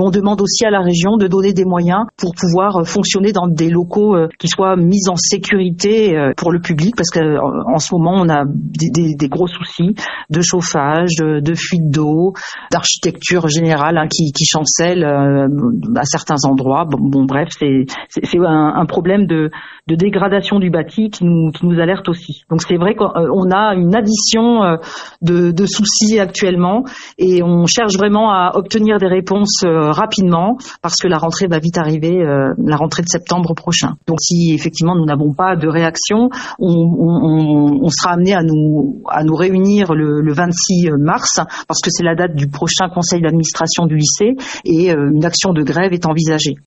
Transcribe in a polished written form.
on demande aussi à la région de donner des moyens pour pouvoir fonctionner dans des locaux qui soient mis en sécurité pour le public, parce qu'en ce moment on a des gros soucis de chauffage, de fuite d'eau, d'architecture générale qui chancelle à certains endroits. Bon bref, c'est un problème de dégradation du bâti qui nous alerte aussi. Donc c'est vrai qu'on a une addition de soucis actuellement, et on cherche vraiment à obtenir des réponses rapidement, parce que la rentrée va vite arriver, la rentrée de septembre prochain. Donc si effectivement nous n'avons pas de réaction, on sera amené à nous réunir le 26 mars, parce que c'est la date du prochain conseil d'administration du lycée, et une action de grève est envisagée.